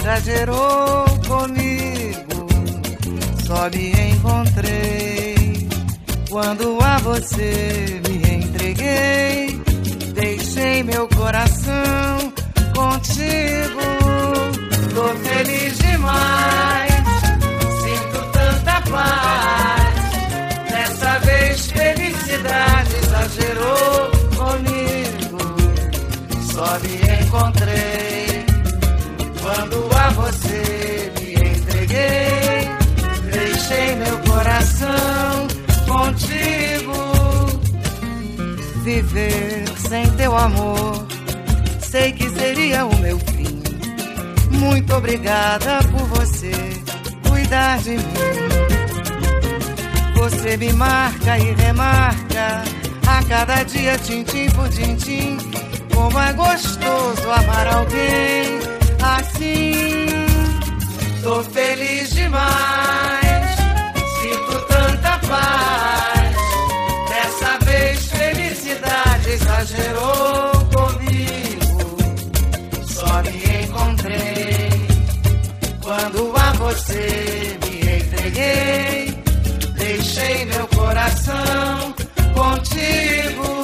exagerou comigo. Só me encontrei quando a você me entreguei. Deixei meu coração contigo. Tô feliz demais, sinto tanta paz. Dessa vez felicidade exagerou comigo. Só me encontrei quando a você me entreguei. Deixei meu coração contigo. Viver sem teu amor, sei que seria o meu fim. Muito obrigada por você cuidar de mim. Você me marca e remarca a cada dia, tintim por tintim. Como é gostoso amar alguém assim. Tô feliz demais, sinto tanta paz. Dessa vez felicidade exagerou comigo. Só me encontrei quando a você me entreguei. Deixei meu coração contigo.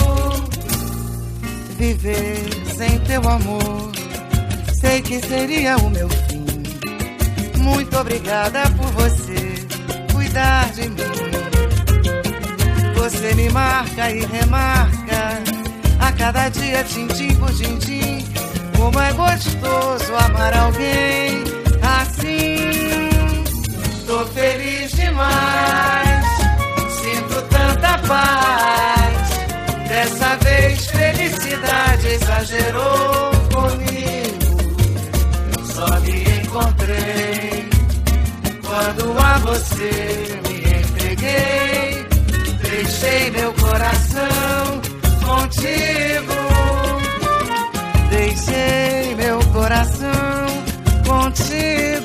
Viver sem teu amor, sei que seria o meu fim. Muito obrigada por você cuidar de mim. Você me marca e remarca a cada dia, tintim por tintim. Como é gostoso amar alguém assim. Tô feliz demais, sinto tanta paz. Dessa vez felicidade exagerou comigo. Só me encontrei quando a você me entreguei. Deixei meu coração contigo. Deixei meu coração contigo.